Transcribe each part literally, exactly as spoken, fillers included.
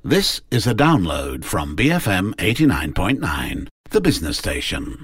This is a download from B F M eighty-nine point nine, the business station.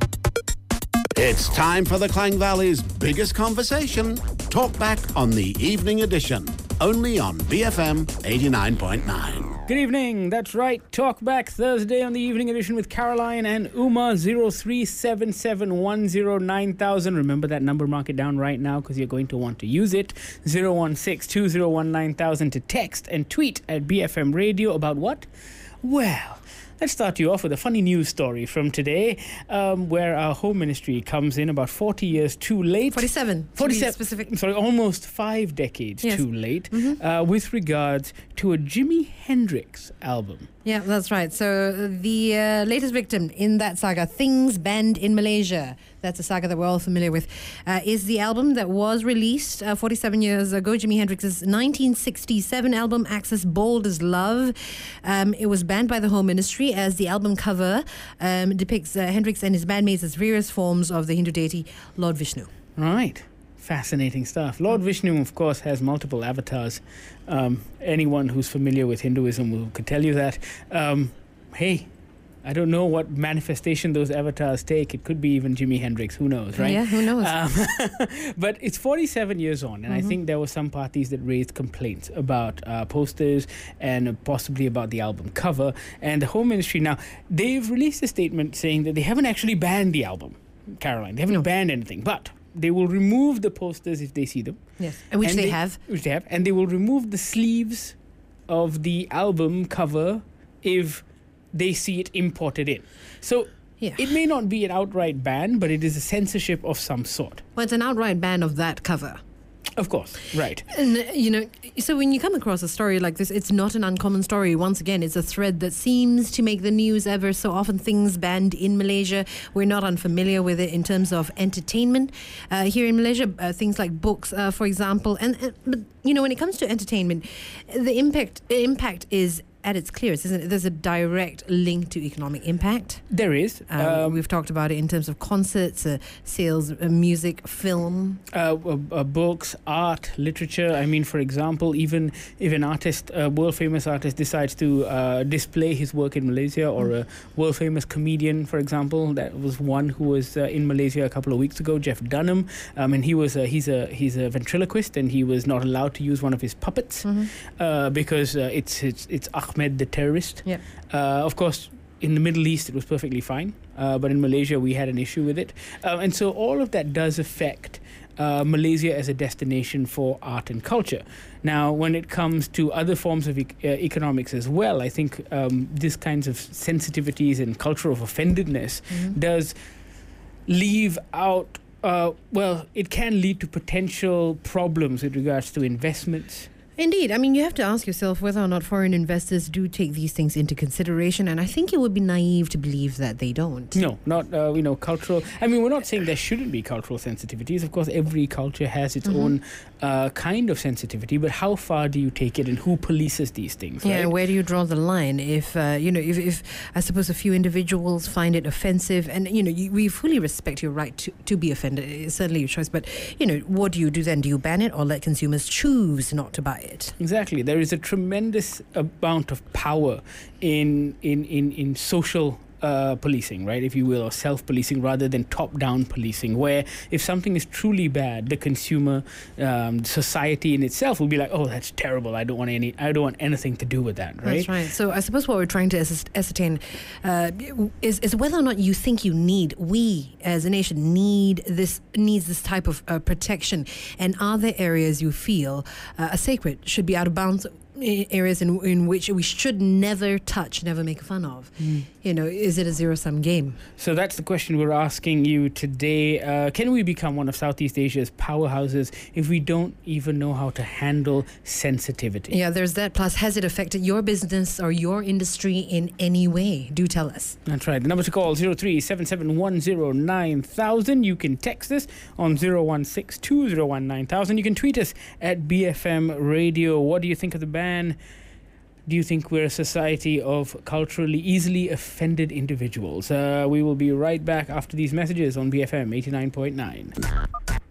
It's time for the Klang Valley's biggest conversation. Talk back on the evening edition, only on B F M eighty-nine point nine. Good evening, that's right. Talk back Thursday on the evening edition with Caroline and Uma. Zero three seven seven one zero nine thousand. Remember that number, mark it down right now because you're going to want to use it. Zero one six two zero one nine thousand to text and tweet at B F M Radio about what? Well, let's start you off with a funny news story from today, um, where our Home Ministry comes in about forty years too late. forty-seven. forty-seven. Specific. Sorry, almost five decades Yes. too late, Mm-hmm. uh, with regards to a Jimi Hendrix album. Yeah, that's right. So the uh, latest victim in that saga, Things Banned in Malaysia, that's a saga that we're all familiar with, uh, is the album that was released uh, forty-seven years ago, Jimi Hendrix's nineteen sixty-seven album, Axis Bold as Love. Um, it was banned by the Home Ministry as the album cover um, depicts uh, Hendrix and his bandmates as various forms of the Hindu deity Lord Vishnu. Right. Fascinating stuff. Lord Vishnu, of course, has multiple avatars. Um, anyone who's familiar with Hinduism will, could tell you that. Um, hey, I don't know what manifestation those avatars take. It could be even Jimi Hendrix. Who knows, right? Yeah, who knows? Um, but it's forty-seven years on, and Mm-hmm. I think there were some parties that raised complaints about uh, posters and possibly about the album cover. And the Home Ministry now, they've released a statement saying that they haven't actually banned the album, Caroline. They haven't No. banned anything, but they will remove the posters if they see them. Yes, and which And they, have. Which they have. And they will remove the sleeves of the album cover if they see it imported in. So Yeah. it may not be an outright ban, but it is a censorship of some sort. Well, it's an outright ban of that cover. Of course, right. And, uh, you know, so when you come across a story like this, it's not an uncommon story. Once again, it's a thread that seems to make the news ever so often. Things banned in Malaysia. We're not unfamiliar with it in terms of entertainment. Uh, here in Malaysia, uh, things like books, uh, for example. And, and but, you know, when it comes to entertainment, the impact, the impact is at its clearest, isn't it? There's a direct link to economic impact. There is. Um, Um, we've talked about it in terms of concerts, uh, sales, uh, music, film. Uh, uh, uh, books, art, literature. I mean, for example, even if an artist, a world-famous artist, decides to uh, display his work in Malaysia, or a world-famous comedian, for example, that was one who was uh, in Malaysia a couple of weeks ago, Jeff Dunham, um, and he was a, he's a he's a ventriloquist, and he was not allowed to use one of his puppets uh, because uh, it's it's it's Ahmed the terrorist. Yep. Uh, of course, in the Middle East, it was perfectly fine. Uh, but in Malaysia, we had an issue with it. Uh, and so all of that does affect uh, Malaysia as a destination for art and culture. Now, when it comes to other forms of e- uh, economics as well, I think um, these kinds of sensitivities and culture of offendedness does leave out, uh, well, it can lead to potential problems with regards to investments. Indeed. I mean, you have to ask yourself whether or not foreign investors do take these things into consideration, and I think it would be naive to believe that they don't. No, not, uh, you know, cultural. I mean, we're not saying there shouldn't be cultural sensitivities. Of course, every culture has its Mm-hmm. own uh, kind of sensitivity, but how far do you take it and who polices these things, Yeah, right? and where do you draw the line? If, uh, you know, if, if I suppose a few individuals find it offensive, and, you know, you, we fully respect your right to, to be offended. It's certainly your choice, but, you know, what do you do then? Do you ban it or let consumers choose not to buy it? Exactly. There is a tremendous amount of power in in, in, in social uh, policing, right, if you will, or self-policing rather than top-down policing, where if something is truly bad, the consumer, um, society in itself will be like, oh, that's terrible. I don't want any. I don't want anything to do with that, right? That's right. So I suppose what we're trying to ascer- ascertain uh, is is whether or not you think you need, we as a nation need this needs this type of uh, protection, and are there areas you feel uh, are sacred, should be out of bounds, i- areas in in which we should never touch, never make fun of. You know, is it a zero-sum game? So that's the question we're asking you today. Uh, can we become one of Southeast Asia's powerhouses if we don't even know how to handle sensitivity? Yeah, there's that. Plus, has it affected your business or your industry in any way? Do tell us. That's right. The number to call zero three seven seven one zero nine thousand. You can text us on zero one six two zero one nine thousand. You can tweet us at B F M Radio. What do you think of the ban? Do you think we're a society of culturally easily offended individuals? Uh, we will be right back after these messages on B F M eighty-nine point nine.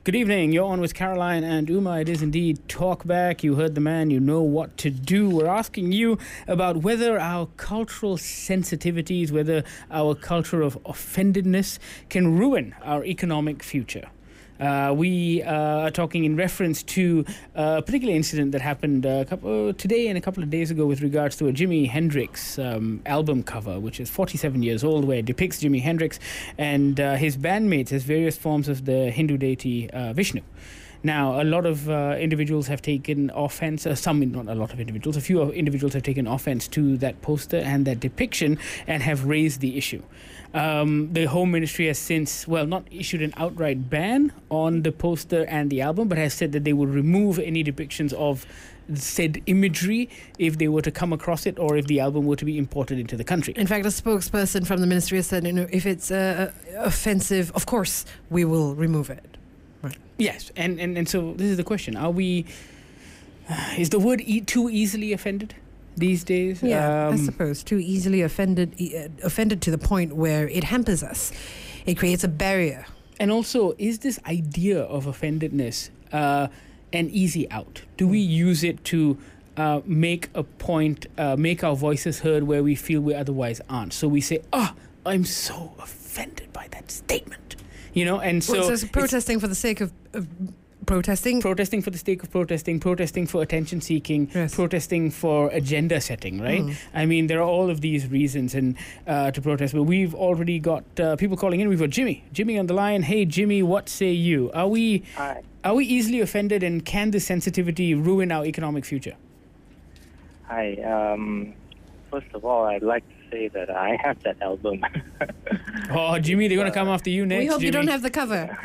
Good evening. You're on with Caroline and Uma. It is indeed Talk Back. You heard the man. You know what to do. We're asking you about whether our cultural sensitivities, whether our culture of offendedness can ruin our economic future. Uh, we uh, are talking in reference to a particular incident that happened a couple, uh, today and a couple of days ago with regards to a Jimi Hendrix um, album cover, which is forty-seven years old, where it depicts Jimi Hendrix and uh, his bandmates as various forms of the Hindu deity uh, Vishnu. Now, a lot of uh, individuals have taken offense, uh, some, not a lot of individuals, a few individuals have taken offense to that poster and that depiction and have raised the issue. Um, the Home Ministry has since, well, not issued an outright ban on the poster and the album, but has said that they will remove any depictions of said imagery if they were to come across it or if the album were to be imported into the country. In fact, a spokesperson from the ministry has said, you know, if it's uh, offensive, of course, we will remove it. Right. Yes, and, and, and so this is the question. Are we, uh, is the word e- too easily offended these days? Yeah, um, I suppose. Too easily offended, uh, offended to the point where it hampers us. It creates a barrier. And also, is this idea of offendedness uh, an easy out? Do we use it to uh, make a point, uh, make our voices heard where we feel we otherwise aren't? So we say, oh, I'm so offended by that statement. You know, and so... Well, so protesting for the sake of, of protesting? Protesting for the sake of protesting, protesting for attention seeking, yes. protesting for agenda setting, right? Mm. I mean, there are all of these reasons and uh, to protest. But we've already got uh, people calling in. We've got Jimmy. Jimmy on the line. Hey, Jimmy, what say you? Are we, Hi. are we easily offended, and can this sensitivity ruin our economic future? Hi. Um, first of all, I'd like to say that I have that album. Oh, Jimmy, they're going to come after you next. We hope Jimmy. you don't have the cover.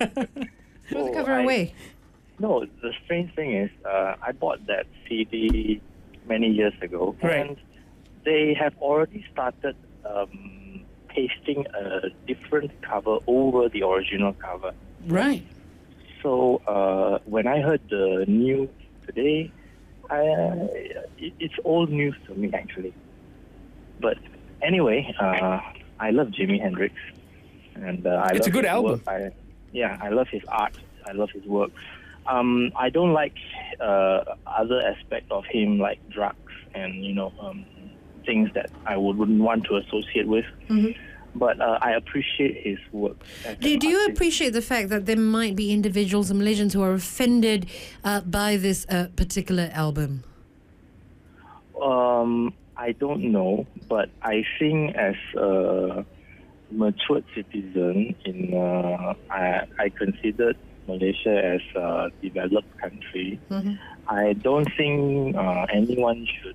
Throw the cover I, away. No, the strange thing is, uh, I bought that C D many years ago, Right. and they have already started um, pasting a different cover over the original cover. Right. So uh, when I heard the news today, I, uh, it, it's old news to me, actually. But anyway, uh, I love Jimi Hendrix, and uh, I It's love a good his album. work. I, yeah, I love his art. I love his work. Um, I don't like uh, other aspect of him, like drugs and you know um, things that I would, wouldn't want to associate with. Mm-hmm. But uh, I appreciate his work. as Do, an do you artist. appreciate the fact that there might be individuals and Malaysians who are offended uh, by this uh, particular album? Um, I don't know, but I think as a matured citizen, in uh, I, I considered Malaysia as a developed country. Mm-hmm. I don't think uh, anyone should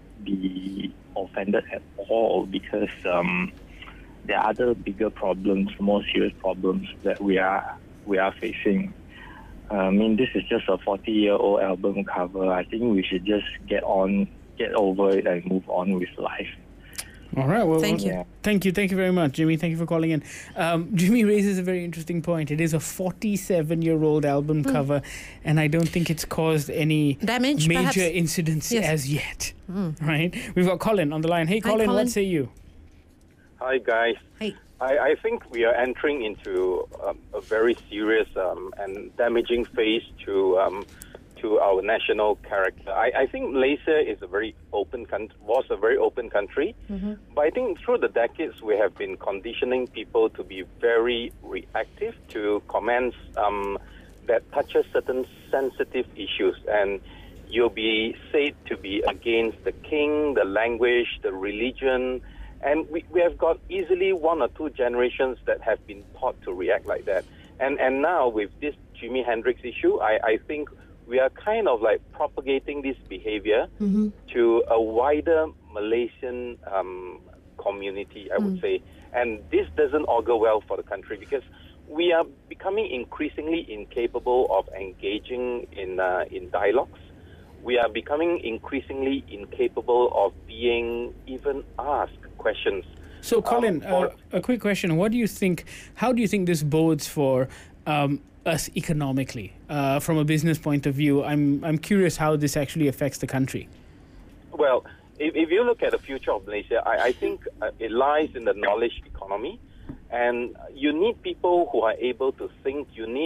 be offended at all because um, there are other bigger problems, more serious problems that we are we are facing. I mean, this is just a forty-year-old album cover. I think we should just get on, get over it, and move on with life. All right. Well, Thank well, you. Yeah. Thank you. Thank you very much, Jimmy. Thank you for calling in. Um, Jimmy raises a very interesting point. It is a forty-seven-year-old album Mm. cover, and I don't think it's caused any Damage, major perhaps? incidents Yes. as yet. Mm. Right? We've got Colin on the line. Hey, Hi, Colin, Colin. what say you? Hi, guys. Hey. I, I think we are entering into um, a very serious um, and damaging phase to um, to our national character. I, I think Malaysia is a very open country, was a very open country, Mm-hmm. but I think through the decades we have been conditioning people to be very reactive to comments um, that touches certain sensitive issues, and you'll be said to be against the king, the language, the religion. And we, we have got easily one or two generations that have been taught to react like that. And and now with this Jimi Hendrix issue, I, I think we are kind of like propagating this behavior Mm-hmm. to a wider Malaysian um, community, I would Mm. say. And this doesn't augur well for the country because we are becoming increasingly incapable of engaging in uh, in dialogues. We are becoming increasingly incapable of being even asked questions. So, Colin, Um, or- uh, a quick question. What do you think, how do you think this bodes for um, us economically? Uh, from a business point of view, I'm, I'm curious how this actually affects the country. Well, if, if you look at the future of Malaysia, I, I think uh, it lies in the knowledge economy. And you need people who are able to think. You need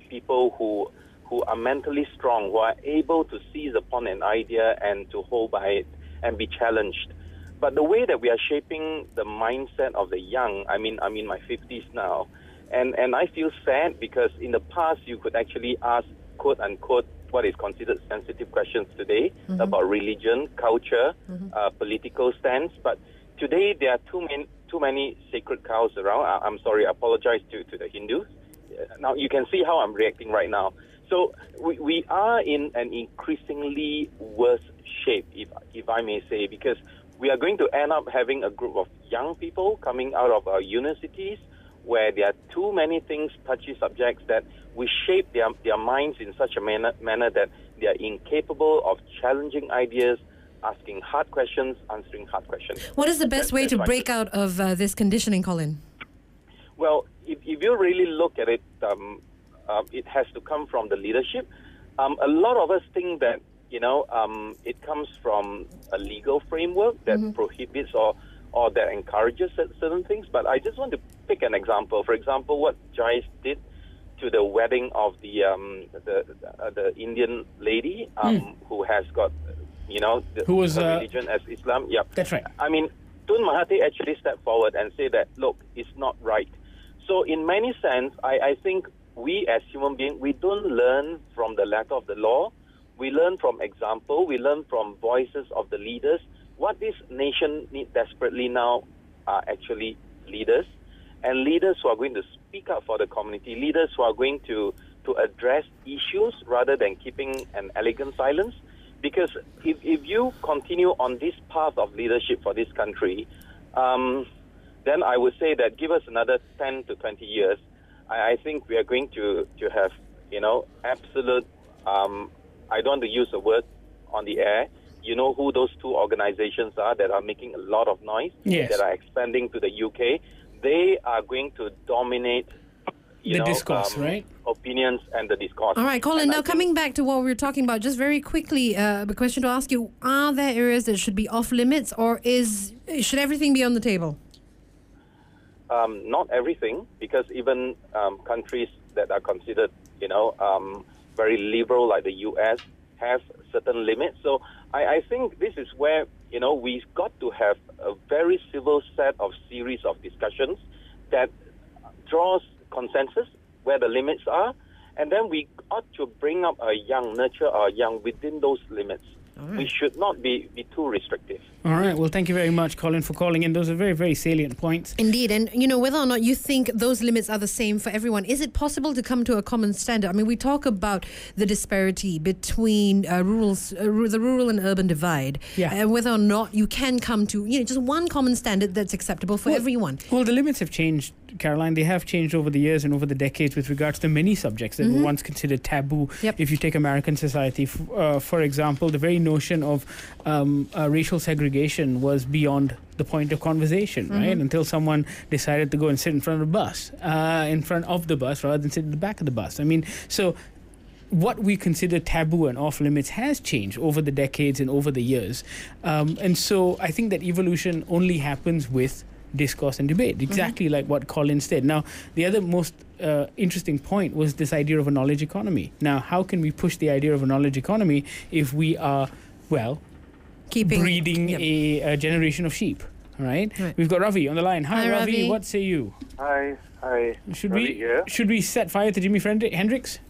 people who who are mentally strong, who are able to seize upon an idea and to hold by it and be challenged. But the way that we are shaping the mindset of the young, I mean, I'm in my fifties now, and, and I feel sad because in the past you could actually ask, quote unquote, what is considered sensitive questions today mm-hmm. about religion, culture, mm-hmm. uh, political stance. But today there are too many, too many sacred cows around. I, I'm sorry, I apologize to, to the Hindus. Now you can see how I'm reacting right now. So we, we are in an increasingly worse shape, if, if I may say, because we are going to end up having a group of young people coming out of our universities where there are too many things, touchy subjects, that we shape their, their minds in such a manner, manner that they are incapable of challenging ideas, asking hard questions, answering hard questions. What is the best That's, way that's to break out of uh, this conditioning, Colin? Well, if, if you really look at it, um, uh, it has to come from the leadership. Um, a lot of us think that, you know, um, it comes from a legal framework that mm-hmm. prohibits or, or that encourages certain things. But I just want to pick an example. For example, what Jais did to the wedding of the um, the, uh, the Indian lady um, mm. who has got, you know, the, who was, her uh, religion as Islam. Yep. That's right. I mean, Tun Mahathir actually stepped forward and said that, look, it's not right. So in many sense, I, I think we as human beings, we don't learn from the letter of the law. We learn from example. We learn from voices of the leaders. What this nation needs desperately now are actually leaders, and leaders who are going to speak up for the community, leaders who are going to, to address issues rather than keeping an elegant silence. Because if, if you continue on this path of leadership for this country, um, then I would say that give us another ten to twenty years, I, I think we are going to, to have, you know, absolute, um, I don't want to use the word on the air, you know who those two organizations are that are making a lot of noise, yes. that are expanding to the U K. They are going to dominate you the know, discourse, um, right? opinions and the discourse. All right, Colin, and now coming back to what we were talking about, just very quickly, uh, a question to ask you, are there areas that should be off limits, or is should everything be on the table? Um, not everything, because even um, countries that are considered, you know, um, very liberal like the U S have certain limits. So I, I think this is where, you know, we've got to have a very civil set of series of discussions that draws consensus where the limits are, and then we ought to bring up a young, nurture our young within those limits. Right. We should not be, be too restrictive. All right. Well, thank you very much, Colin, for calling in. Those are very, very salient points. Indeed. And, you know, whether or not you think those limits are the same for everyone, is it possible to come to a common standard? I mean, we talk about the disparity between uh, rural, uh, the rural and urban divide, yeah. and whether or not you can come to, you know, just one common standard that's acceptable for well, everyone. Well, the limits have changed, Caroline. They have changed over the years and over the decades with regards to many subjects that mm-hmm. were once considered taboo. Yep. If you take American society, f- uh, for example, the very notion of um, uh, racial segregation was beyond the point of conversation, mm-hmm. right? Until someone decided to go and sit in front of the bus, uh, in front of the bus rather than sit in the back of the bus. I mean, so what we consider taboo and off limits has changed over the decades and over the years. Um, and so I think that evolution only happens with discourse and debate, exactly mm-hmm. like what Colin said. Now, the other most uh, interesting point was this idea of a knowledge economy. Now, how can we push the idea of a knowledge economy if we are, well, Keeping, breeding yep. a, a generation of sheep? All right? right. We've got Ravi on the line. Hi, Hi Ravi. Ravi. What say you? Hi. Hi. Should Ravi we here. should we set fire to Jimi Friend- Hendrix?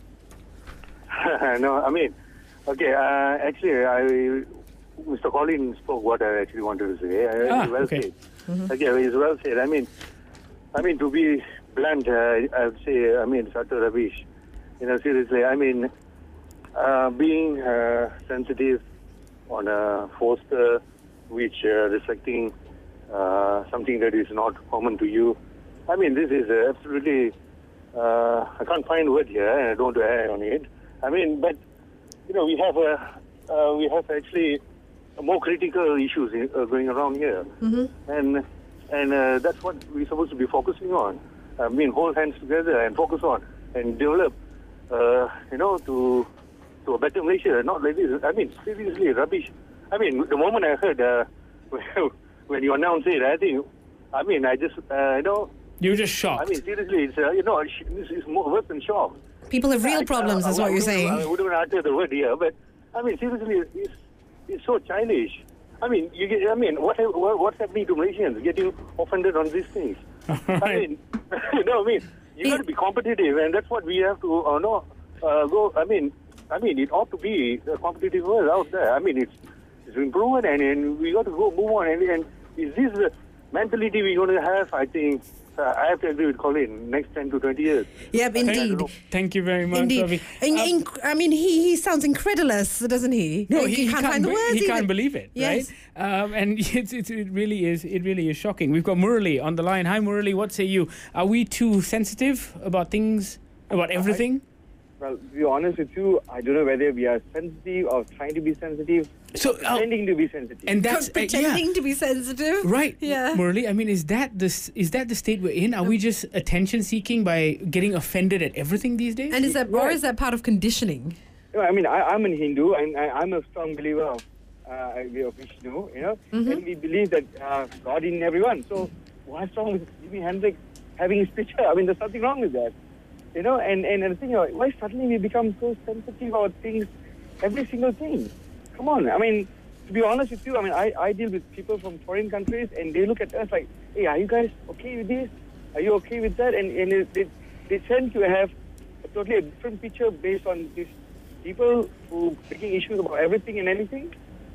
No, I mean, okay. Uh, actually, I Mister Colin spoke what I actually wanted to say. Uh, Ah, well okay. said. Mm-hmm. Okay, it's well said. I mean, I mean to be blunt, uh, I would say, I mean, Sato Ravish. You know, seriously, I mean, uh, being uh, sensitive on a poster which uh, reflecting uh, something that is not common to you. I mean, this is uh, absolutely. Uh, I can't find word here, and I don't want to add on it. I mean, but you know, we have a uh, we have actually more critical issues in, uh, going around here, mm-hmm. and and uh, that's what we're supposed to be focusing on. I mean, hold hands together and focus on and develop, uh, you know, to to a better Malaysia. Not like this. I mean, seriously, rubbish. I mean, the moment I heard uh, when you announced it, I think, I mean, I just uh, you know. You were just shocked. I mean, seriously, it's uh, you know, this is more worse than shock. People have real problems, is I, what I you're wouldn't- saying. I wouldn't utter the word here, but I mean, seriously, it's, it's so childish. I mean, you get, I mean, what, what what's happening to Malaysians getting offended on these things? I mean, you know, I mean, you got to be competitive, and that's what we have to, uh, no, uh, go. I mean, I mean, it ought to be a competitive world out there. I mean, it's it's been proven, and, and we got to go move on. And, and is this the mentality we're going to have? I think uh, I have to agree with Colin. Next ten to twenty years. Yep, indeed. Thank you very much, Indeed. Ravi. In, Um, in, I mean, he, he sounds incredulous, doesn't he? No, Like, he, he can't, can't, find the be- words he even. can't believe it, Yes. right? Um, and it's, it's, it really is it really is shocking. We've got Murali on the line. Hi, Murali. What say you? Are we too sensitive about things, about everything? Well, to be honest with you, I don't know whether we are sensitive or trying to be sensitive, So, uh, pretending to be sensitive. and that's uh, Pretending yeah. to be sensitive. Right, Yeah. Murali. I mean, is that this? Is that the state we're in? Are we just attention seeking by getting offended at everything these days? And is that, or is that part of conditioning? You know, I mean, I, I'm a Hindu, and I, I'm a strong believer of, uh, of Vishnu, you know, Mm-hmm. and we believe that uh, God in everyone. So what's wrong with Jimi Hendrix having his picture? I mean, there's nothing wrong with that, you know. And and, and the thing, you know, why suddenly we become so sensitive about things, every single thing? Come on, I mean, to be honest with you, I mean, I, I deal with people from foreign countries, and they look at us like, hey, are you guys okay with this? Are you okay with that? And and it, they they tend to have a totally a different picture based on these people who making issues about everything and anything.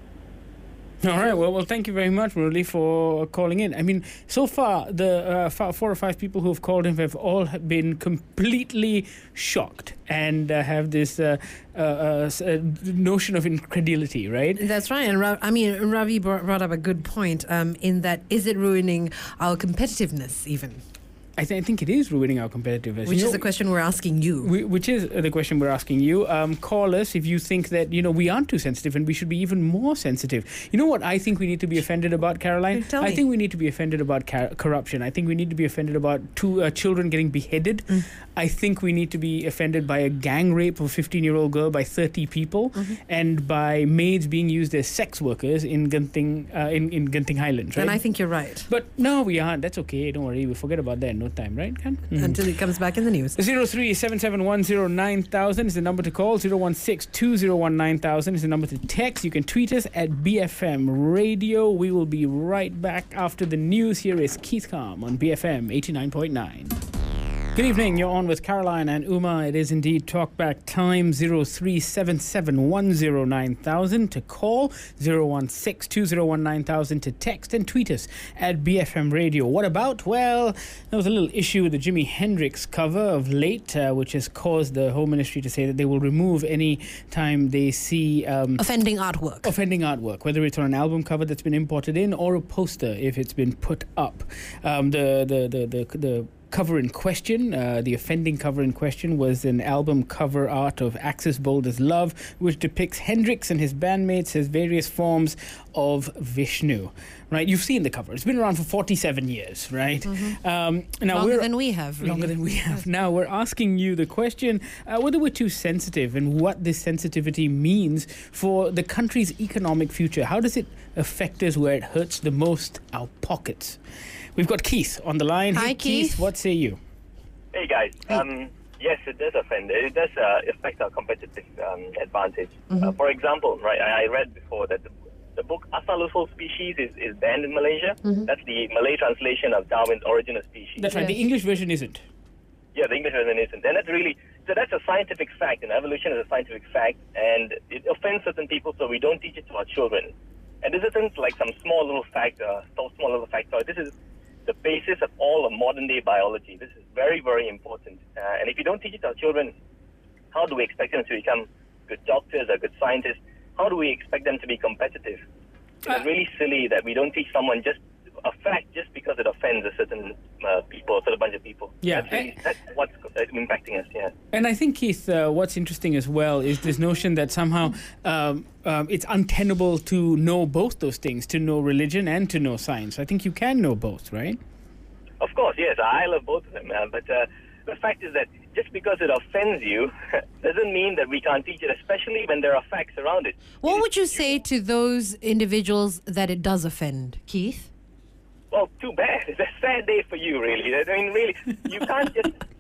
All right. Well, well, thank you very much, Murali, for calling in. I mean, so far, the uh, f- four or five people who have called in have all been completely shocked and uh, have this uh, uh, uh, s- uh, notion of incredulity, right? That's right. And Ra- I mean, Ravi brought, brought up a good point um, in that is it ruining our competitiveness even? I, th- I think it is ruining our competitiveness. Which You is know, the question we're asking you. We, which is the question we're asking you. Um, call us if you think that, you know, we aren't too sensitive and we should be even more sensitive. You know what I think we need to be offended about, Caroline? Tell I me. think we need to be offended about car- corruption. I think we need to be offended about two uh, children getting beheaded. Mm. I think we need to be offended by a gang rape of a fifteen-year-old girl by thirty people Mm-hmm. and by maids being used as sex workers in Genting, uh, in, in Genting Highlands, right? And I think you're right. But no, we aren't. That's okay. Don't worry. We'll forget about that in no time, right, Ken? Mhm. Until it comes back in the news. Zero three seven seven one zero nine thousand is the number to call. Zero one six two zero one nine thousand is the number to text. You can tweet us at B F M Radio. We will be right back after the news. Here is Keith Calm on B F M eighty-nine point nine. Good evening. You're on with Caroline and Uma. It is indeed talkback time. Zero three seven seven one zero nine thousand to call. Zero one six two zero one nine thousand to text and tweet us at B F M Radio. What about? Well, there was a little issue with the Jimi Hendrix cover of late, uh, which has caused the Home Ministry to say that they will remove any time they see um, Offending artwork. offending artwork, whether it's on an album cover that's been imported in or a poster if it's been put up. Um, the, the, the, the, the cover in question, uh, the offending cover in question, was an album cover art of Axis Bold as Love, which depicts Hendrix and his bandmates as various forms of Vishnu. Right? You've seen the cover. It's been around for forty-seven years, right? Mm-hmm. Um, now Longer we're than we have, really. Longer than we have. Now we're asking you the question uh, whether we're too sensitive and what this sensitivity means for the country's economic future. How does it affect us where it hurts the most? Our pockets. We've got Keith on the line. Hi, Hey, Keith. What say you? Hey guys, um, yes, it does offend. It does uh, affect our competitive um, advantage. Uh, for example, right, I, I read before that the, the book Asal-usul Species is, is banned in Malaysia. That's the Malay translation of Darwin's Origin of Species. That's right. The Yes. English version isn't. Yeah, the English version isn't. And that's really, so that's a scientific fact, and evolution is a scientific fact, and it offends certain people, so we don't teach it to our children. And this isn't like some small little fact, uh, so small little factoid. This is the basis of all of modern day biology. This is very, very important. Uh, and if you don't teach it to our children, how do we expect them to become good doctors or good scientists? How do we expect them to be competitive? Uh, It's really silly that we don't teach someone just a fact just because it offends a certain uh, people, a certain bunch of people. Yeah. That's, really, that's what's uh, impacting us, yeah. And I think, Keith, uh, what's interesting as well is this notion that somehow um, um, it's untenable to know both those things, to know religion and to know science. I think you can know both, right? Of course, yes, I love both of them. Uh, but uh, the fact is that just because it offends you doesn't mean that we can't teach it, especially when there are facts around it. What would you say to those individuals that it does offend, Keith? Well, too bad. It's a sad day for you, really. I mean, really, you can't just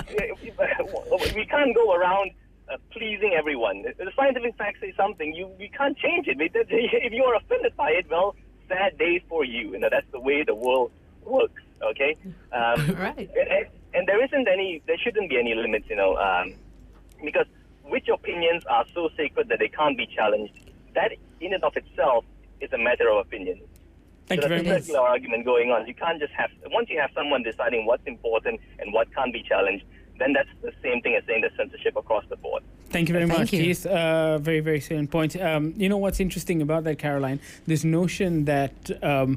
we can't go around uh, pleasing everyone. The scientific facts say something, you we can't change it. If you are offended by it, well, sad day for you. You know, that's the way the world works. Okay, um, right. And, and there isn't any, there shouldn't be any limits. You know, um, because which opinions are so sacred that they can't be challenged? That in and of itself is a matter of opinion. Thank so you very there's a much. circular argument going on. You can't just have, once you have someone deciding what's important and what can't be challenged, then that's the same thing as saying there's censorship across the board. Thank you very Thank much, you. Keith. Uh, very, very salient point. Um, you know what's interesting about that, Caroline? This notion that um,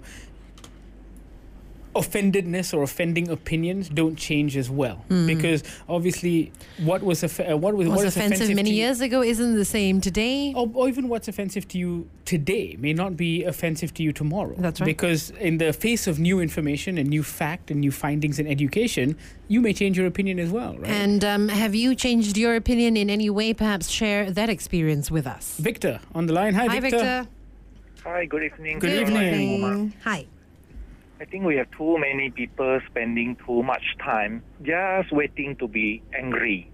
offendedness or offending opinions don't change as well, Mm. because obviously what was off- uh, what was, Was what is offensive many to you- years ago isn't the same today. Or, or even what's offensive to you today may not be offensive to you tomorrow. That's right. Because in the face of new information and new fact and new findings in education, you may change your opinion as well, right? And um, have you changed your opinion in any way? Perhaps share that experience with us. Victor on the line. Hi, Hi, Victor. Victor. Hi, good evening. Good evening. evening. Hi. I think we have too many people spending too much time just waiting to be angry.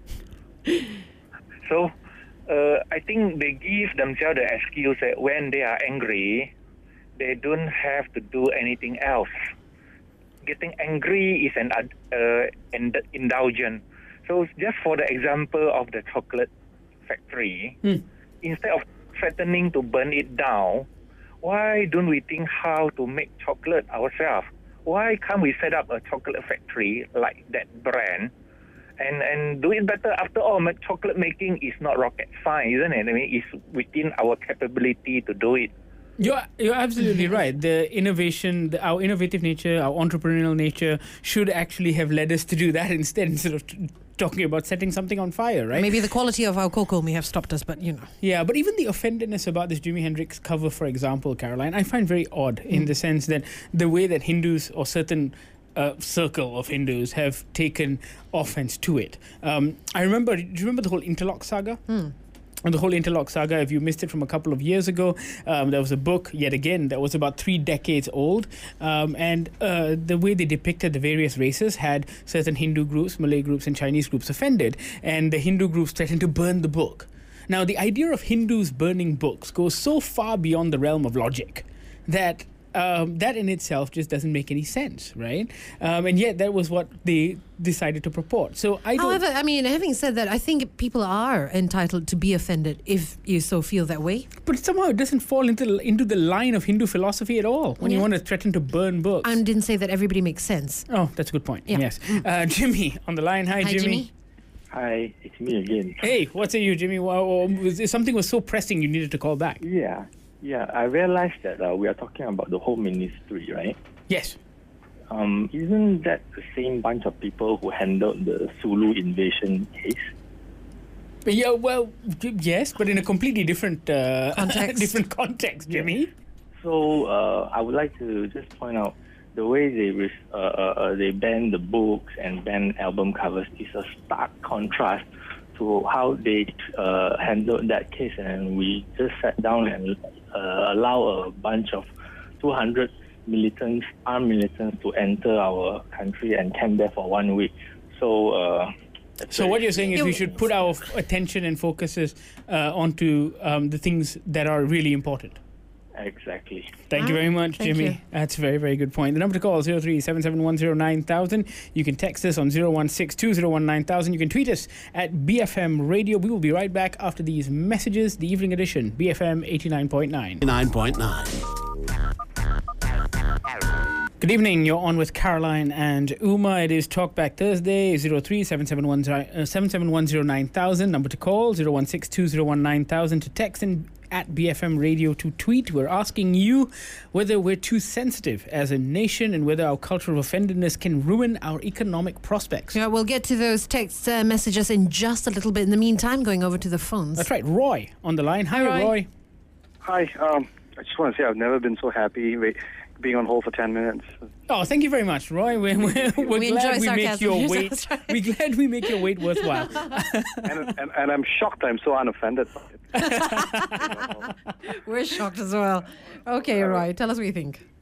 So, uh, I think they give themselves the excuse that when they are angry, they don't have to do anything else. Getting angry is an uh, ind- indulgence. So, just for the example of the chocolate factory, Hmm. instead of threatening to burn it down, why don't we think how to make chocolate ourselves? Why can't we set up a chocolate factory like that brand and, and do it better? After all, ma- chocolate making is not rocket science, isn't it? I mean, it's within our capability to do it. You're, you're absolutely right. The innovation, the, our innovative nature, our entrepreneurial nature should actually have led us to do that instead, instead of t- talking about setting something on fire, right? Maybe the quality of our cocoa may have stopped us, but you know. Yeah, but even the offendedness about this Jimi Hendrix cover, for example, Caroline, I find very odd in Mm. the sense that the way that Hindus or certain uh, circle of Hindus have taken offense to it. Um, I remember, do you remember the whole Interlock saga? Mm. And the whole Interlock saga, if you missed it from a couple of years ago, um, there was a book, yet again, that was about three decades old. Um, and uh, the way they depicted the various races had certain Hindu groups, Malay groups, and Chinese groups offended. And the Hindu groups threatened to burn the book. Now, the idea of Hindus burning books goes so far beyond the realm of logic that um, that in itself just doesn't make any sense, right? Um, and yet that was what they decided to purport. So I don't... However, I mean, having said that, I think people are entitled to be offended if you so feel that way. But somehow it doesn't fall into into the line of Hindu philosophy at all when you Yeah. want to threaten to burn books. I didn't say that everybody makes sense. Oh, that's a good point. Yeah. Yes. Uh, Jimmy on the line. Hi, Hi, Jimmy. Jimmy. Hi, it's me again. Hey, what say you, Jimmy? Well, was, something was so pressing you needed to call back. Yeah, yeah. I realized that uh, we are talking about the Home Ministry, right? Yes. Um, isn't that the same bunch of people who handled the Sulu invasion case? Yeah, well, y- yes, but in a completely different uh, Context. different context, Jimmy. So uh, I would like to just point out the way they res- uh, uh, uh, they ban the books and ban album covers is a stark contrast to how they uh, handled that case, and we just sat down and uh, allow a bunch of two hundred militants, armed militants, to enter our country and camp there for one week. So. Uh, that's So very what you're saying is Yeah, we should put our f- attention and focuses uh, onto um, the things that are really important. Exactly. Thank you Ah, very much, thank Jimmy. you. That's a very, very good point. The number to call is zero three seven seven one zero nine thousand. You can text us on zero one six two zero one nine thousand. You can tweet us at B F M Radio. We will be right back after these messages. The Evening Edition, B F M eighty-nine point nine. nine point nine. Good evening. You're on with Caroline and Uma. It is Talkback Thursday. zero three seven seven one zero nine thousand. Number to call zero one six two zero one nine thousand. To text in at B F M Radio. To tweet. We're asking you whether we're too sensitive as a nation and whether our culture of offendedness can ruin our economic prospects. Yeah, we'll get to those text uh, messages in just a little bit. In the meantime, going over to the phones. That's right. Roy on the line. Hi, Hi, Roy. Roy. Hi, um, I just want to say I've never been so happy wait, being on hold for ten minutes. Oh, thank you very much, Roy. We're, we're, we're We glad enjoy we make sarcasm. your wait. We're glad we make your wait worthwhile. and, and, and I'm shocked I'm so unoffended by it. We're shocked as well. Okay, Roy, tell us what you think.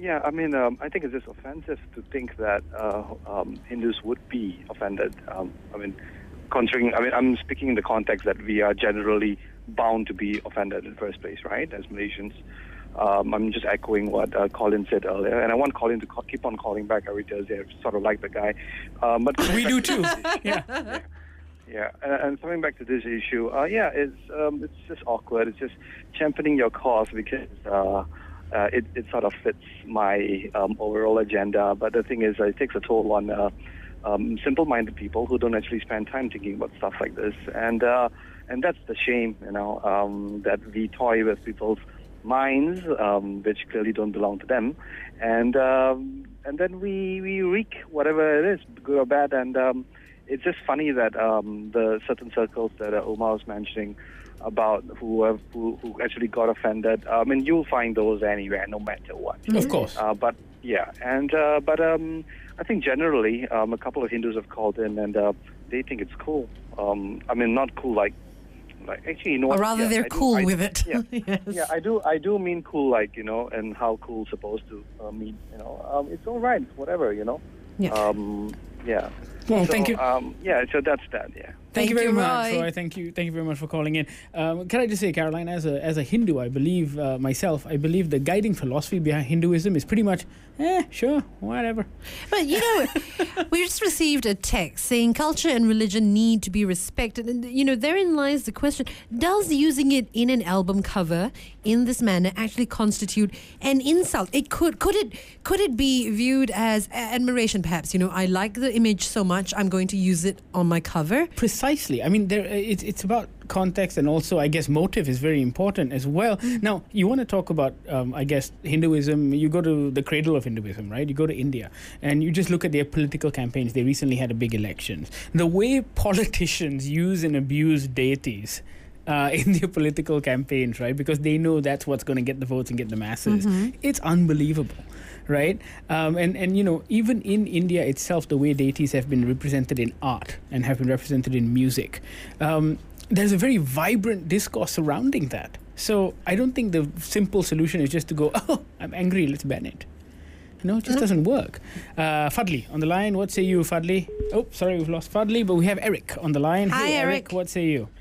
Yeah, I mean, um, I think it's just offensive to think that uh, um, Hindus would be offended. Um, I mean, considering, I mean, I'm speaking in the context that we are generally bound to be offended in the first place, right, as Malaysians. Um, I'm just echoing what uh, Colin said earlier, and I want Colin to co- keep on calling back every Thursday. I sort of like the guy. Um, but We do too. Yeah. yeah. Yeah, and, and coming back to this issue, uh, yeah, it's um, it's just awkward. It's just championing your cause because uh, uh, it, it sort of fits my um, overall agenda. But the thing is, uh, it takes a toll on uh, um, simple-minded people who don't actually spend time thinking about stuff like this. And uh, and that's the shame, you know, um, that we toy with people's minds, um, which clearly don't belong to them, and um, and then we we wreak whatever it is, good or bad, and. Um, It's just funny that um, the certain circles that uh, Omar was mentioning about who have, who, who actually got offended. I mean, you'll find those anywhere, no matter what. Of course. Uh, but yeah, and uh, but um, I think generally um, a couple of Hindus have called in, and uh, they think it's cool. Um, I mean, not cool like like actually, you know. Or what? rather, Yeah, they're I do- cool I- with it. Yeah, Yes. yeah, I do. I do mean cool, like you know, and how cool supposed to uh, mean. You know, um, it's all right, whatever. You know. Yeah. Um, yeah. Well, So, thank you. Um, yeah, so that's that. Yeah. Thank, you Thank very you, much, Roy. Roy. Thank you, thank you very much for calling in. Um, can I just say, Caroline, as a as a Hindu, I believe uh, myself, I believe the guiding philosophy behind Hinduism is pretty much, eh, sure, whatever. But you know, we just received a text saying culture and religion need to be respected. And, you know, therein lies the question, does using it in an album cover in this manner actually constitute an insult? It could, could it, could it be viewed as a- admiration, perhaps? You know, I like the image so much, I'm going to use it on my cover. Precisely. I mean, there it's it's about context, and also, I guess, motive is very important as well. Now, you want to talk about, um, I guess, Hinduism. You go to the cradle of Hinduism, right? You go to India, and you just look at their political campaigns. They recently had a big election. The way politicians use and abuse deities uh, in their political campaigns, right? Because they know that's what's going to get the votes and get the masses. It's unbelievable. Right, um, and and you know, even in India itself, the way deities have been represented in art and have been represented in music, um, there's a very vibrant discourse surrounding that. So I don't think the simple solution is just to go, oh, I'm angry, let's ban it. No, it just doesn't work. Uh, Fadli on the line. What say you, Fadli? Oh, sorry, we've lost Fadli, but we have Eric on the line. Hi, Hey, Eric. What say you?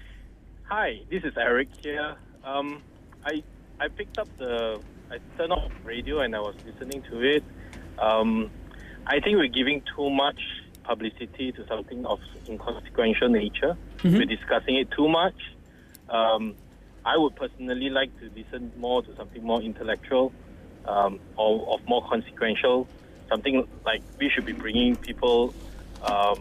Hi, this is Eric here. Um, I I picked up the I turned off the radio and I was listening to it. Um, I think we're giving too much publicity to something of inconsequential nature. Mhm. We're discussing it too much. Um, I would personally like to listen more to something more intellectual um, or of more consequential. Something like we should be bringing people um,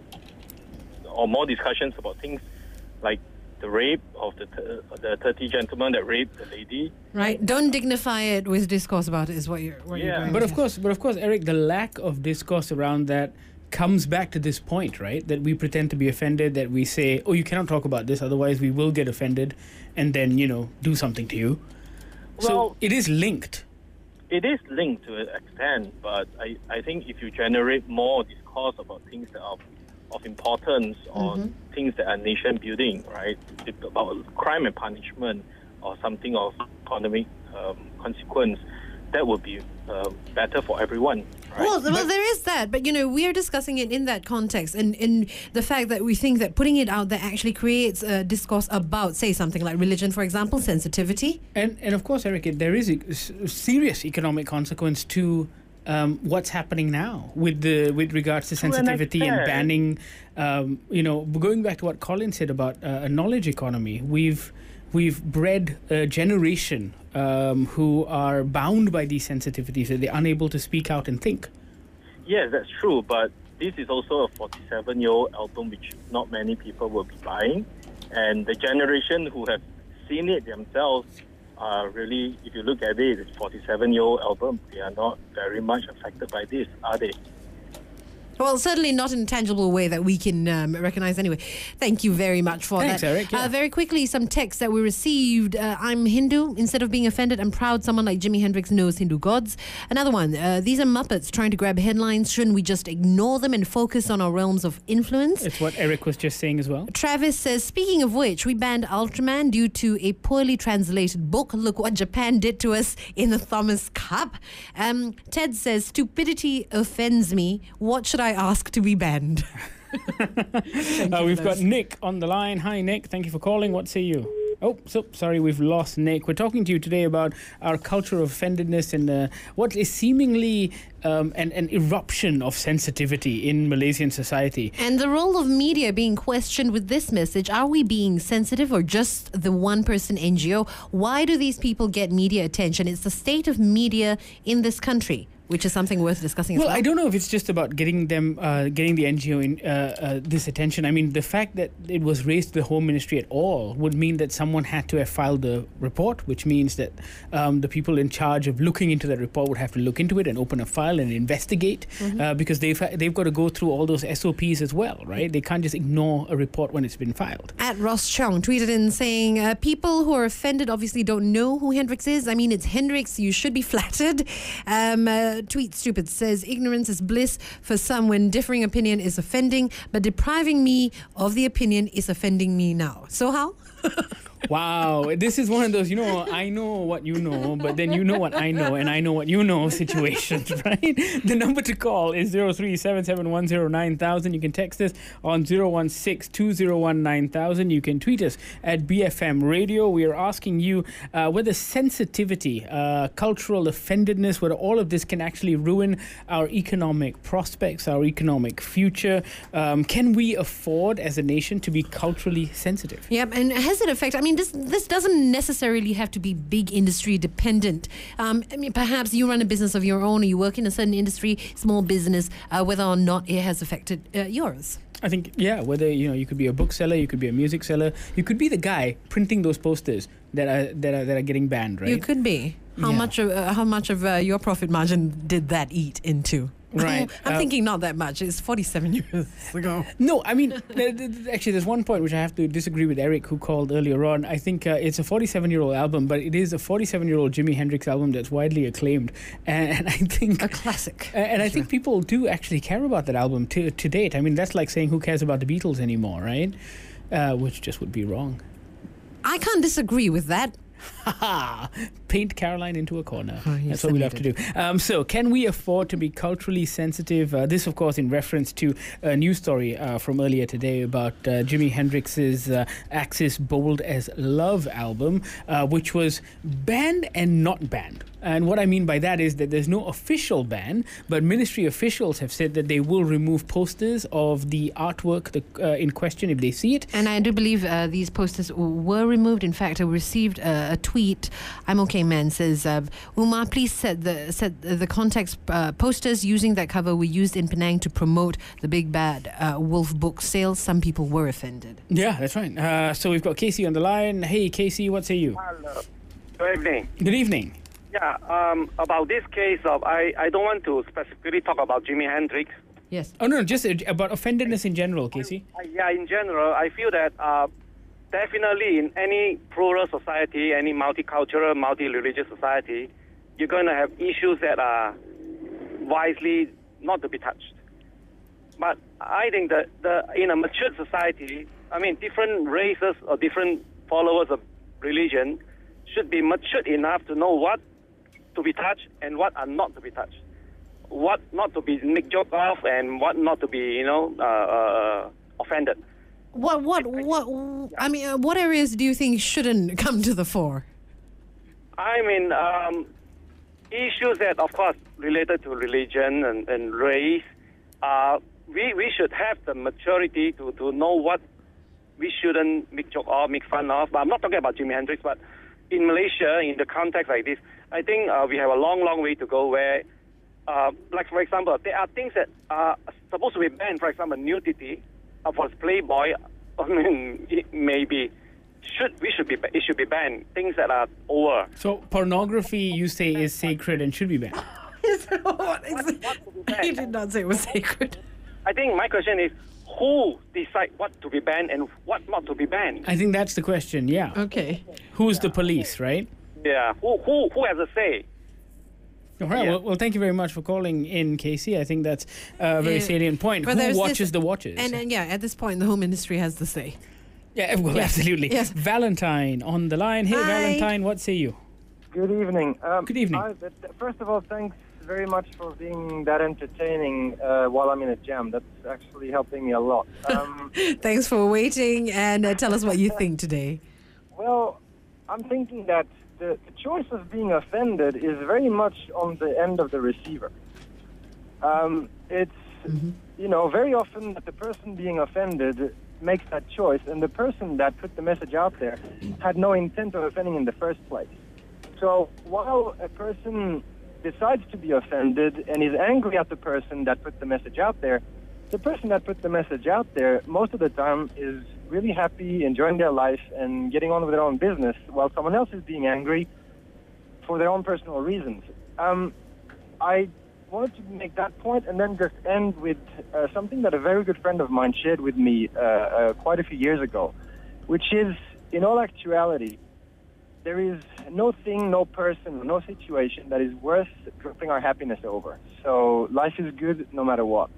or more discussions about things like the rape of the th- the thirty gentlemen that raped the lady. Right? Don't dignify it with discourse about it is what you're, what you're Yeah. going But to of course, but of course, Eric, the lack of discourse around that comes back to this point, right? That we pretend to be offended, that we say, oh, you cannot talk about this, otherwise we will get offended, and then, you know, do something to you. so Well- it is linked. It is linked to an extent, but I, I think if you generate more discourse about things that are of importance or things that are nation building, right, it's about crime and punishment or something of economic um, consequence, that would be uh, better for everyone. Right? Well, well, there is that, but you know, we are discussing it in that context, and in the fact that we think that putting it out there actually creates a discourse about, say, something like religion, for example, sensitivity. And and of course, Eric, it- there is a s- serious economic consequence to um, what's happening now with the with regards to To an sensitivity and extent. banning. Um, you know, going back to what Colin said about uh, a knowledge economy, we've we've bred a generation um, who are bound by these sensitivities, that they're unable to speak out and think. Yes, that's true, but this is also a forty-seven-year-old album which not many people will be buying. And the generation who have seen it themselves are really, if you look at it, it's forty-seven-year-old album. They are not very much affected by this, are they? Well, certainly not in a tangible way that we can um, recognize anyway. Thank you very much for Thanks, that. Eric. Yeah. Uh, very quickly, some texts that we received. Uh, I'm Hindu. Instead of being offended, I'm proud someone like Jimi Hendrix knows Hindu gods. Another one. Uh, these are Muppets trying to grab headlines. Shouldn't we just ignore them and focus on our realms of influence? It's what Eric was just saying as well. Travis says, speaking of which, we banned Ultraman due to a poorly translated book. Look what Japan did to us in the Thomas Cup. Um, Ted says, stupidity offends me. What should I ask to be banned? uh, we've got Nick on the line. Hi, Nick. Thank you for calling. What say you? Oh, so sorry, we've lost Nick. We're talking to you today about our culture of offendedness and uh, what is seemingly um, an, an eruption of sensitivity in Malaysian society. And the role of media being questioned with this message. Are we being sensitive or just the one-person N G O? Why do these people get media attention? It's the state of media in this country, which is something worth discussing as well. well. I don't know if it's just about getting them, uh, getting the N G O in uh, uh, this attention. I mean, the fact that it was raised to the Home Ministry at all would mean that someone had to have filed the report, which means that um, the people in charge of looking into that report would have to look into it and open a file and investigate, mm-hmm. uh, because they've they've got to go through all those S O Ps as well, right? They can't just ignore a report when it's been filed. At Ross Chong tweeted in saying, uh, people who are offended obviously don't know who Hendrix is. I mean, it's Hendrix. You should be flattered. Um, uh, tweet Stupid says, ignorance is bliss for some when differing opinion is offending, but depriving me of the opinion is offending me now. So how? Wow, this is one of those, you know, I know what you know, but then you know what I know, and I know what you know situations, right? The number to call is zero three seven seven one zero nine thousand. You can text us on zero one six two zero one nine thousand. You can tweet us at B F M Radio. We are asking you uh, whether sensitivity, uh, cultural offendedness, whether all of this can actually ruin our economic prospects, our economic future. Um, can we afford as a nation to be culturally sensitive? Yep, and has it affected? I mean, this this doesn't necessarily have to be big industry dependent. Um, I mean, perhaps you run a business of your own, or you work in a certain industry, small business, uh, whether or not it has affected uh, yours. I think, yeah, whether, you know, you could be a bookseller, you could be a music seller, you could be the guy printing those posters that are that are, that are getting banned, right? You could be. How Yeah. much of uh, how much of uh, your profit margin did that eat into? Right. I'm Uh, thinking not that much. It's forty-seven years ago. No, I mean, th- th- th- actually, there's one point which I have to disagree with Eric, who called earlier on. I think uh, it's a forty-seven-year-old album, but it is a forty-seven-year-old Jimi Hendrix album that's widely acclaimed, and, and I think a classic. Uh, and I think people do actually care about that album to to date. I mean, that's like saying who cares about the Beatles anymore, right? Uh, which just would be wrong. I can't disagree with that. Ha Paint Caroline into a corner. Oh, yes, That's what we'll have to do. indeed. Um, so, can we afford to be culturally sensitive? Uh, this, of course, in reference to a news story uh, from earlier today about uh, Jimi Hendrix's uh, Axis Bold as Love album, uh, which was banned and not banned. And what I mean by that is that there's no official ban, but ministry officials have said that they will remove posters of the artwork the, uh, in question if they see it. And I do believe uh, these posters were removed. In fact, I received a, a tweet. I'm okay, man. Says uh, Umar, please set the set the context. Uh, posters using that cover were used in Penang to promote the Big Bad uh, Wolf book sales. Some people were offended. Yeah, that's right. Uh, so we've got Casey on the line. Hey, Casey, what say you? Hello. Good evening. Good evening. Yeah, um, about this case of, I, I don't want to specifically talk about Jimi Hendrix. Yes. Oh, no, just uh, about offendedness in general, Casey. Uh, yeah, in general, I feel that uh, definitely in any plural society, any multicultural, multi-religious society, you're going to have issues that are wisely not to be touched. But I think that the, in a matured society, I mean, different races or different followers of religion should be matured enough to know what to be touched and what are not to be touched. What not to be make joke of and what not to be, you know, uh, uh, offended. What what what? I mean, uh, what areas do you think shouldn't come to the fore? I mean, um, issues that, of course, related to religion and, and race, uh, we, we should have the maturity to, to know what we shouldn't make joke of, make fun of. But I'm not talking about Jimi Hendrix, but in Malaysia, in the context like this, I think uh, we have a long, long way to go where, uh, like, for example, there are things that are supposed to be banned, for example, nudity uh, for Playboy. I mean, it maybe should we should be it should be banned. Things that are over. So pornography, you say, is sacred and should be banned. He did not say it was sacred. I think my question is, who decide what to be banned and what not to be banned? I think that's the question, yeah. Okay. Who's the police, right? Yeah, who who who has a say? All right, Yeah. well, well, thank you very much for calling in, Casey. I think that's a very Yeah. salient point. But Who there's watches this- the watches? And, and yeah, at this point, the home industry has the say. yeah, well, Yeah. absolutely. Yes. Valentine on the line. Hey, Hi. Valentine, what say you? Good evening. Um, Good evening. I, th- th- first of all, thanks very much for being that entertaining uh, while I'm in a jam. That's actually helping me a lot. Um, Thanks for waiting, and uh, tell us what you think today. well, I'm thinking that the, the choice of being offended is very much on the end of the receiver. Um, it's, you know, very often that the person being offended makes that choice, and the person that put the message out there had no intent of offending in the first place. So while a person decides to be offended and is angry at the person that put the message out there, the person that put the message out there most of the time is really happy, enjoying their life and getting on with their own business, while someone else is being angry for their own personal reasons. Um, I wanted to make that point and then just end with uh, something that a very good friend of mine shared with me uh, uh, quite a few years ago, which is, in all actuality, there is no thing, no person, no situation that is worth dropping our happiness over. So life is good no matter what.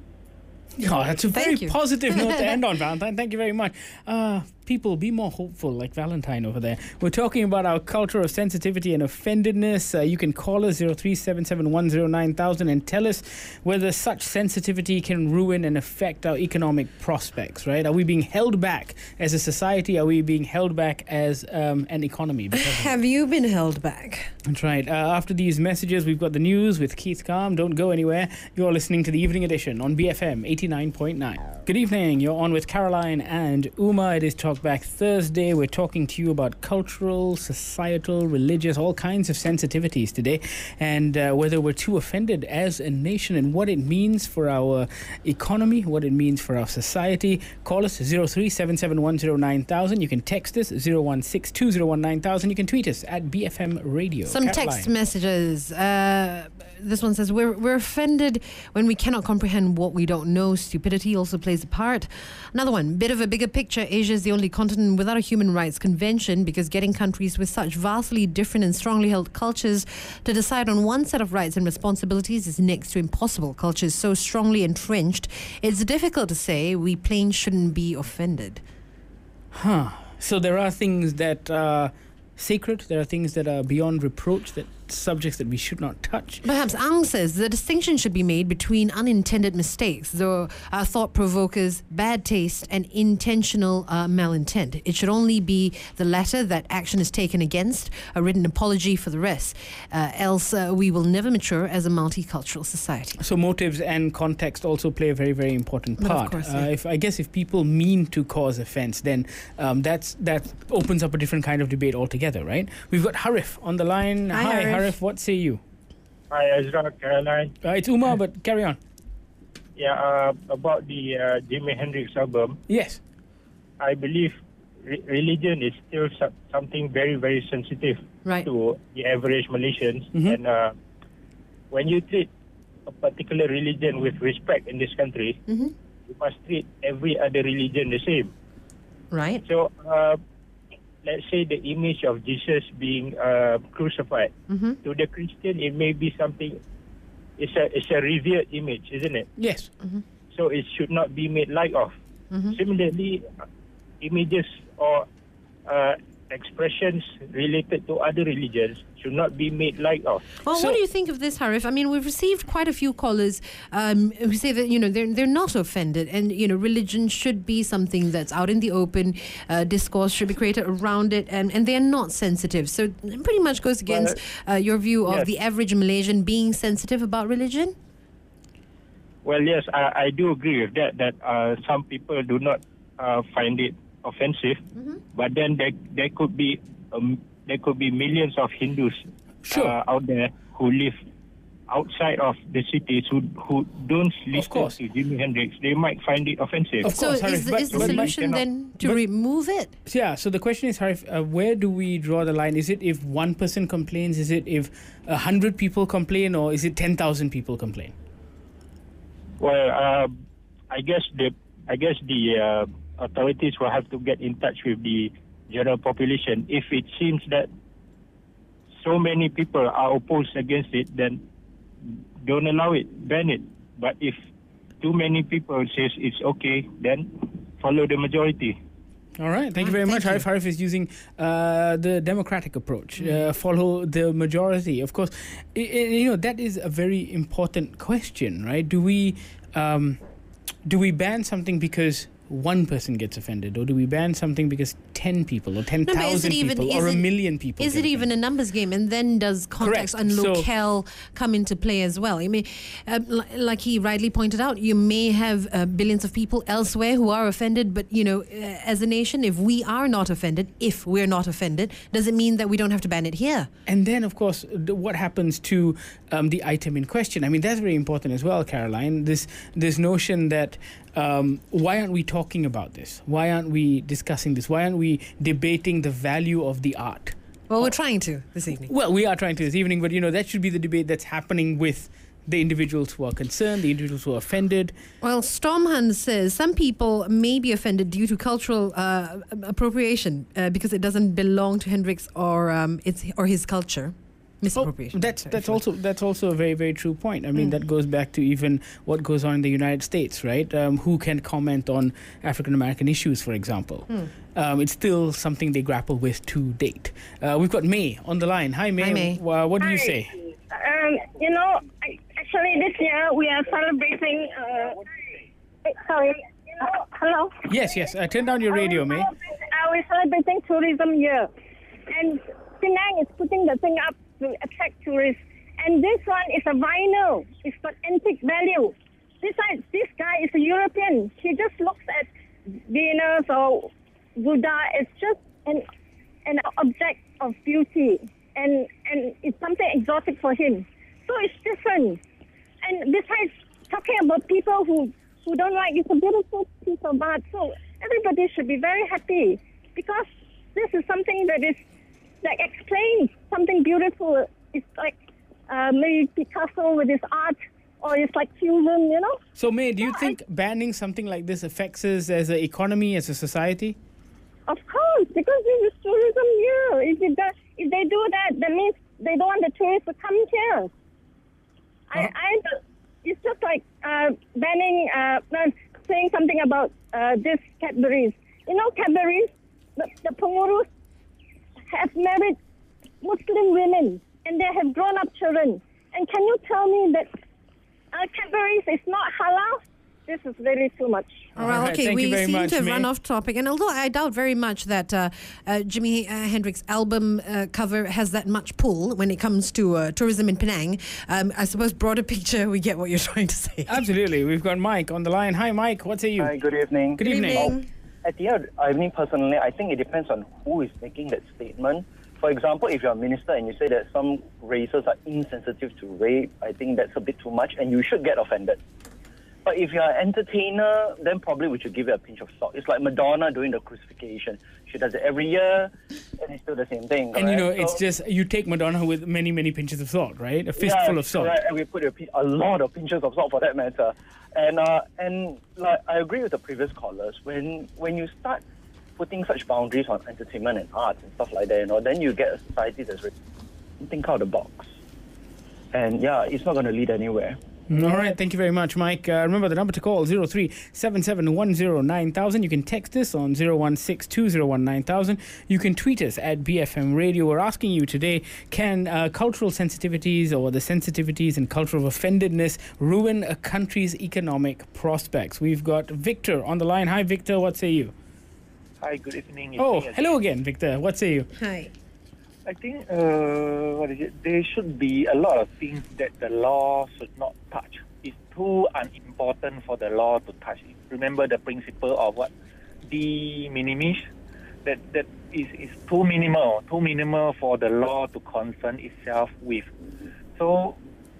Oh, that's a very Thank you. positive note to end on, Valentine. Thank you very much. Uh, people, be more hopeful, like Valentine over there. We're talking about our culture of sensitivity and offendedness. Uh, you can call us zero three seven seven one zero nine thousand and tell us whether such sensitivity can ruin and affect our economic prospects, right? Are we being held back as a society? Are we being held back as um, an economy? Because of Have you been held back? That's right. Uh, after these messages, we've got the news with Keith Calm. Don't go anywhere. You're listening to the Evening Edition on B F M eighty-nine point nine. Good evening. You're on with Caroline and Uma. It is Talkback Thursday. We're talking to you about cultural, societal, religious, all kinds of sensitivities today, and uh, whether we're too offended as a nation and what it means for our economy, what it means for our society. Call us zero three seven seven one zero nine thousand. You can text us zero one six two zero one nine thousand. You can tweet us at B F M Radio. Some Caroline. text messages. Uh, this one says, we're, we're offended when we cannot comprehend what we don't know. Stupidity also plays a part. Another one, bit of a bigger picture. Asia is the only continent without a human rights convention because getting countries with such vastly different and strongly held cultures to decide on one set of rights and responsibilities is next to impossible. Cultures so strongly entrenched, it's difficult to say we plain shouldn't be offended. Huh. So there are things that are sacred, there are things that are beyond reproach, that subjects that we should not touch. Perhaps Ang says the distinction should be made between unintended mistakes, though uh, thought provokers, bad taste, and intentional uh, malintent. It should only be the latter that action is taken against, a written apology for the rest. Uh, else, uh, we will never mature as a multicultural society. So motives and context also play a very, very important But of part. course, uh, yeah. if I guess if people mean to cause offense, then um, that's that opens up a different kind of debate altogether, right? We've got Harif on the line. Hi, Hi, Harif. Harif. What say you? Hi, Ezra, Caroline. Uh, it's Umar, but carry on. Yeah, uh, about the uh, Jimi Hendrix album. Yes. I believe re- religion is still so- something very, very sensitive Right. to the average Malaysians. Mhm. And uh, when you treat a particular religion with respect in this country, Mm-hmm. you must treat every other religion the same. Right. So, uh, let's say the image of Jesus being uh, crucified. Mm-hmm. To the Christian, it may be something. It's a it's a revered image, isn't it? Yes. Mm-hmm. So it should not be made light of. Mm-hmm. Similarly, uh, images or uh, expressions related to other religions should not be made light of. Well, So- what do you think of this, Harif? I mean, we've received quite a few callers um, who say that, you know, they're, they're not offended and, you know, religion should be something that's out in the open, uh, discourse should be created around it, and, and they're not sensitive. So it pretty much goes against uh, your view of yes. the average Malaysian being sensitive about religion? Well, yes, I, I do agree with that, that uh, some people do not uh, find it offensive, Mm-hmm. but then there, there could be um, there could be millions of Hindus Sure. uh, out there who live outside of the cities who who don't listen course. to Jimi Hendrix. They might find it offensive. Of So course, Harif, is, the- but- is the but- solution cannot- then to but- remove it? Yeah, so the question is, Harif, uh, where do we draw the line? Is it if one person complains? Is it if a hundred people complain? Or is it ten thousand people complain? Well, uh, I guess the I guess the uh, authorities will have to get in touch with the general population. If it seems that so many people are opposed against it, then don't allow it, ban it. But if too many people says it's okay, then follow the majority. All right, thank you very much. Harif Harif is using uh, the democratic approach. Uh, follow the majority. Of course, I, I, you know, that is a very important question, right? Do we um, do we ban something because one person gets offended, or do we ban something because ten people or ten thousand no, people or a million people? Is it even a numbers game? And then does context Correct. and locale so, come into play as well? I mean, uh, like he rightly pointed out, you may have uh, billions of people elsewhere who are offended, but you know, uh, as a nation, if we are not offended, if we're not offended, does it mean that we don't have to ban it here? And then, of course, what happens to um, the item in question? I mean, that's very important as well, Caroline. This this notion that Um, why aren't we talking about this? Why aren't we discussing this? Why aren't we debating the value of the art? Well, we're trying to this evening. Well, we are trying to this evening, but you know, that should be the debate that's happening with the individuals who are concerned, the individuals who are offended. Well, Stormhand says some people may be offended due to cultural uh, appropriation uh, because it doesn't belong to Hendrix or um, it's or his culture. Misappropriation. Oh, that's that's also that's also a very very true point. I mean, mm. that goes back to even what goes on in the United States, right? Um, who can comment on African American issues, for example? Mm. Um, it's still something they grapple with to date. Uh, we've got May on the line. Hi, May. Hi, May. Uh, what do Hi. you say? Um, you know, actually, this year we are celebrating. Uh, sorry. Uh, hello. Yes, yes. Uh, turn down your radio, May. Uh, we're celebrating tourism year, and Penang is putting the thing up to attract tourists. And this one is a vinyl. It's got antique value. Besides, this guy is a European. He just looks at Venus or Buddha. It's just an an object of beauty. And, and it's something exotic for him. So it's different. And besides, talking about people who, who don't like, it's a beautiful piece of art. So everybody should be very happy because this is something that is like explains something beautiful. It's like uh, maybe Picasso with his art, or it's like fusion, you know. So, May, do you yeah, think I, banning something like this affects us as an economy, as a society? Of course, because this is tourism here. If, it does, if they do that, that means they don't want the tourists to come here. Uh-huh. I, I, it's just like uh, banning, uh, saying something about uh, this Cadbury's. You know, Cadbury's, the, the pengurus have married Muslim women and they have grown up children. And can you tell me that uh, Cadbury's is not halal? This is very too much. All right, right, okay, thank we you very seem much, to have May. run off topic. And although I doubt very much that uh, uh, Jimi uh, Hendrix album uh, cover has that much pull when it comes to uh, tourism in Penang, um, I suppose broader picture, we get what you're trying to say. Absolutely. We've got Mike on the line. Hi, Mike. What say you? Hi, good evening. Good evening. evening. At the end, I mean, personally, I think it depends on who is making that statement. For example, if you're a minister and you say that some races are insensitive to rape, I think that's a bit too much and you should get offended. But if you're an entertainer, then probably we should give it a pinch of salt. It's like Madonna doing the crucifixion. She does it every year, and it's still the same thing. And, you know, so, it's just, you take Madonna with many, many pinches of salt, right? A fistful yeah, of salt. Right, and we put a, a lot of pinches of salt for that matter. And uh, and like I agree with the previous callers. When when you start putting such boundaries on entertainment and arts and stuff like that, you know, then you get a society that's really think out of the box. And yeah, it's not going to lead anywhere. All right, thank you very much, Mike. Uh, remember the number to call, zero three seven seven one zero nine thousand. You can text us on zero one six two zero one nine thousand. You can tweet us at B F M Radio. We're asking you today, can uh, cultural sensitivities or the sensitivities and culture of offendedness ruin a country's economic prospects? We've got Victor on the line. Hi, Victor. What say you? Hi, good evening. Oh, evening hello again, Victor. What say you? Hi. I think uh, what is it? There should be a lot of things that the law should not touch. It's too unimportant for the law to touch it. Remember the principle of what? De minimis? That that is, is too minimal, too minimal for the law to concern itself with. So,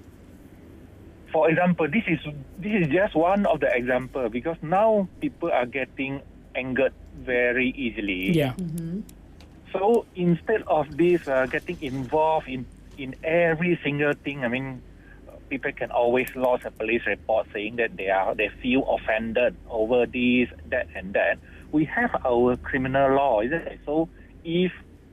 for example, this is this is just one of the example because now people are getting angered very easily. Yeah. Mm-hmm. So instead of this uh, getting involved in, in every single thing, I mean, people can always lodge a police report saying that they are they feel offended over this, that, and that. We have our criminal law, isn't it? So if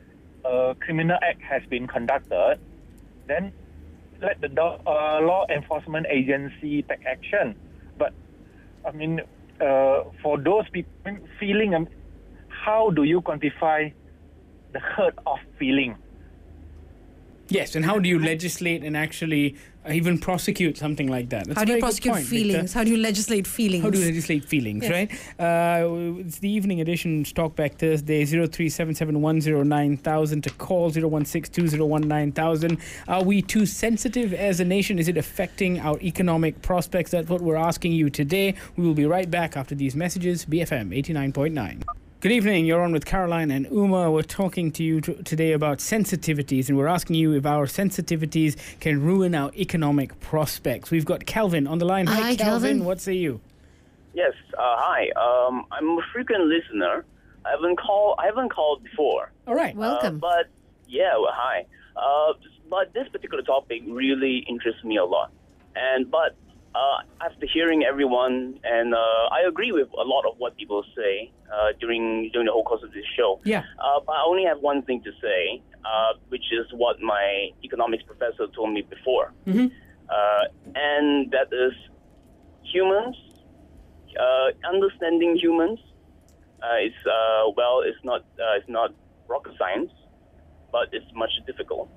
a criminal act has been conducted, then let the do- uh, law enforcement agency take action. But I mean, uh, for those people feeling, um, how do you quantify the hurt of feeling? Yes, and how do you legislate and actually uh, even prosecute something like that? That's How a do you very good prosecute point, feelings? Victor. How do you legislate feelings? How do you legislate feelings, Yes. right? Uh, it's the evening edition, Talkback Thursday, zero three seven seven one zero nine thousand to call zero one six two zero one nine thousand. Are we too sensitive as a nation? Is it affecting our economic prospects? That's what we're asking you today. We will be right back after these messages. B F M eighty-nine point nine. Good evening, you're on with Caroline and Uma. We're talking to you t- today about sensitivities, and we're asking you if our sensitivities can ruin our economic prospects. We've got Calvin on the line. Hi, Hi, Calvin. Calvin. What say you? Yes. Uh, hi. Um, I'm a frequent listener. I haven't called. I haven't called before. All right. Welcome. Uh, but yeah. Well, hi. Uh, but this particular topic really interests me a lot. And but uh, after hearing everyone, and uh, I agree with a lot of what people say uh, during during the whole course of this show. Yeah. Uh, but I only have one thing to say, uh, which is what my economics professor told me before, Mm-hmm. uh, and that is humans. Uh, understanding humans uh, is uh, well, it's not uh, it's not rocket science, but it's much difficult.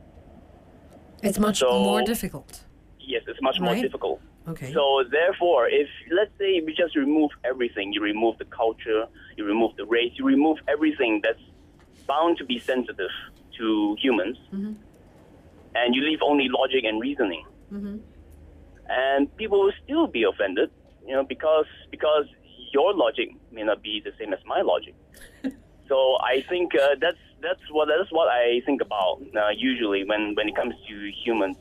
It's much So- more difficult. Yes, it's much more Right. difficult. Okay. So therefore, if let's say we just remove everything, you remove the culture, you remove the race, you remove everything that's bound to be sensitive to humans, Mhm. and you leave only logic and reasoning, Mm-hmm. and people will still be offended, you know, because because your logic may not be the same as my logic. So I think uh, that's that's what that's what I think about uh, usually when, when it comes to humans.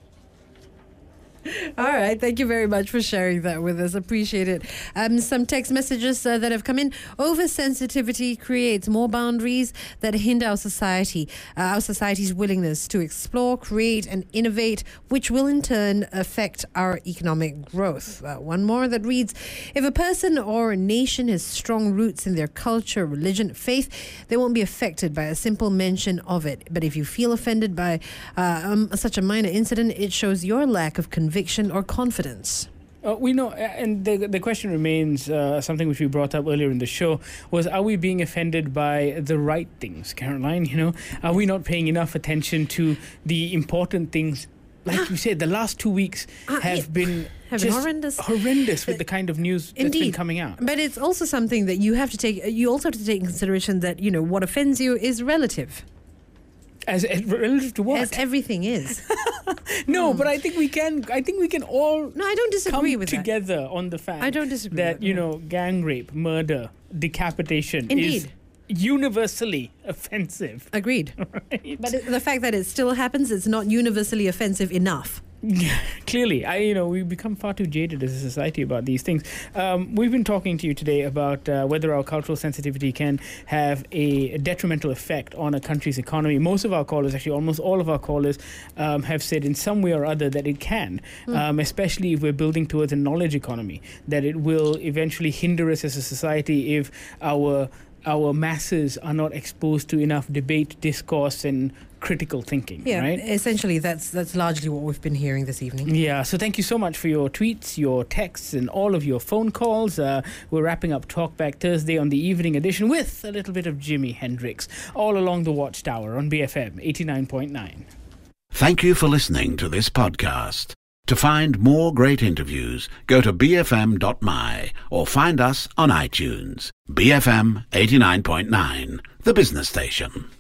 All right. Thank you very much for sharing that with us. Appreciate it. Um, some text messages uh, that have come in. Oversensitivity creates more boundaries that hinder our society, uh, our society's willingness to explore, create, and innovate, which will in turn affect our economic growth. Uh, one more that reads, if a person or a nation has strong roots in their culture, religion, faith, they won't be affected by a simple mention of it. But if you feel offended by uh, um, such a minor incident, it shows your lack of conviction or confidence. Uh, we know, and the the question remains uh, something which we brought up earlier in the show was: are we being offended by the right things, Caroline? You know, are we not paying enough attention to the important things? Like you said, the last two weeks Ah, have yeah. been Have been just horrendous. horrendous with the kind of news that's been Indeed. coming out. But it's also something that you have to take. You also have to take in consideration that, you know, what offends you is relative. As, as relative to what? As everything is. No, but I think we can. I think we can all. No, I don't disagree come with that. together on the fact. I don't disagree that with that, you no. know, gang rape, murder, decapitation is Indeed. universally offensive. Agreed. Right? But it, the fact that it still happens, it's not universally offensive enough. Clearly, I you know we've become far too jaded as a society about these things. Um, we've been talking to you today about uh, whether our cultural sensitivity can have a detrimental effect on a country's economy. Most of our callers, actually almost all of our callers, um, have said in some way or other that it can, Mm. um, especially if we're building towards a knowledge economy, that it will eventually hinder us as a society if our our masses are not exposed to enough debate, discourse, and critical thinking. Yeah, right? essentially, that's that's largely what we've been hearing this evening. Yeah, so thank you so much for your tweets, your texts, and all of your phone calls. Uh, we're wrapping up Talkback Thursday on the evening edition with a little bit of Jimi Hendrix, all along the Watchtower on B F M eighty-nine point nine. Thank you for listening to this podcast. To find more great interviews, go to b f m dot m y or find us on iTunes. B F M eighty-nine point nine, the business station.